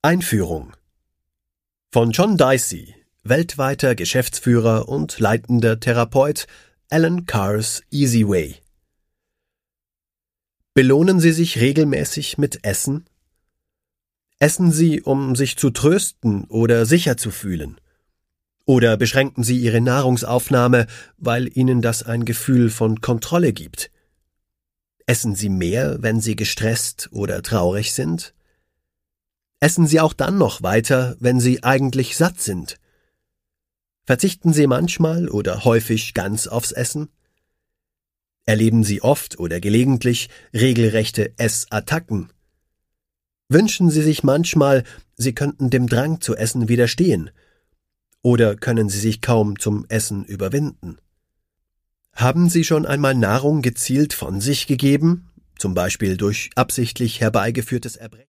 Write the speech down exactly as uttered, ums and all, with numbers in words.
Einführung von John Dicey, weltweiter Geschäftsführer und leitender Therapeut, Alan Carr's Easy Way. Belohnen Sie sich regelmäßig mit Essen? Essen Sie, um sich zu trösten oder sicher zu fühlen? Oder beschränken Sie Ihre Nahrungsaufnahme, weil Ihnen das ein Gefühl von Kontrolle gibt? Essen Sie mehr, wenn Sie gestresst oder traurig sind? Essen Sie auch dann noch weiter, wenn Sie eigentlich satt sind? Verzichten Sie manchmal oder häufig ganz aufs Essen? Erleben Sie oft oder gelegentlich regelrechte Essattacken? Wünschen Sie sich manchmal, Sie könnten dem Drang zu essen widerstehen? Oder können Sie sich kaum zum Essen überwinden? Haben Sie schon einmal Nahrung gezielt von sich gegeben, zum Beispiel durch absichtlich herbeigeführtes Erbrechen?